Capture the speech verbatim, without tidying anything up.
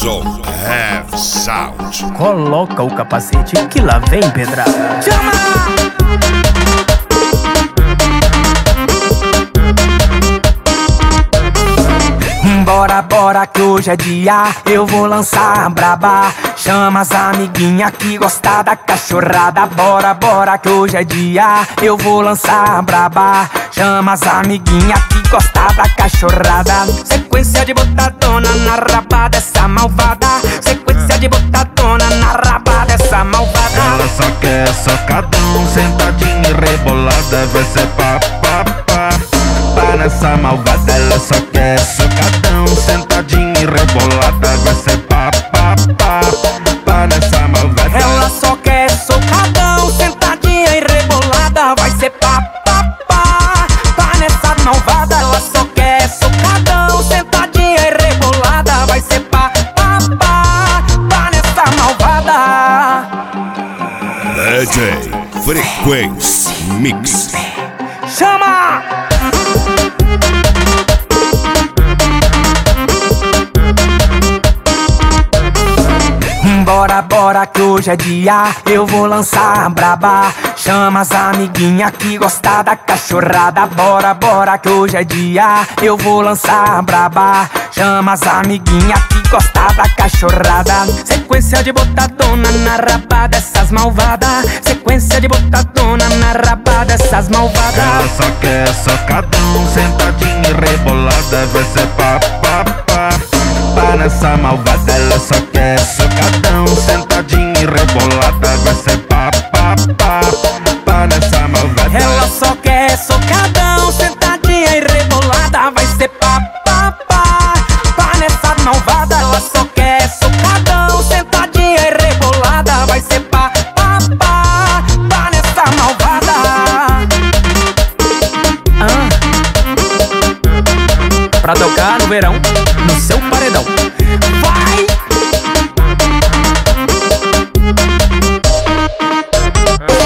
som Have Sound. Coloca o capacete que lá vem pedrada. Chama! Bora, bora que hoje é dia, eu vou lançar a braba. Chama as amiguinha que gosta da cachorrada. Bora, bora que hoje é dia, eu vou lançar a braba. Chama as amiguinha que gosta da cachorrada. Sequência de botadona na raba dessa malvada. Sequência de botadona na raba dessa malvada. Ela só quer socadão, sentadinha e rebolada. Vai ser pá, pá, pá, pá nessa malvada. Ela só quer socadão, sentadinha e rebolada. Vai ser pá, pá, pá, pá nessa malvada. Ela só quer socadão, sentadinha e rebolada. Vai ser pá, pá, pá, pá nessa malvada. Ela só quer socadão, sentadinha e rebolada. Vai ser pá, pá, pá, pá nessa malvada. D J Frequência Mix. Chama! Bora, bora que hoje é dia, eu vou lançar a braba. Chama as amiguinha que gosta da cachorrada. Bora, bora que hoje é dia, eu vou lançar a braba. Chama as amiguinha que gosta da cachorrada. Sequência de botadona na raba dessas malvadas. Sequência de botadona na raba dessas malvadas. Ela só quer socadão, sentadinha e rebolada. Vai ser pá, pá, pá, pá nessa malvada. Ela só quer socadão, sentadinha e rebolada. Vai ser pá, pá, pá, pá nessa malvada. Ela só quer socadão, sentadinha e rebolada. Vai ser pá, pá, pá, pá nessa malvada. Ela só quer socadão, sentadinha e rebolada. Vai ser pá, pá, pá, pá nessa malvada. Ah. Pra tocar no verão.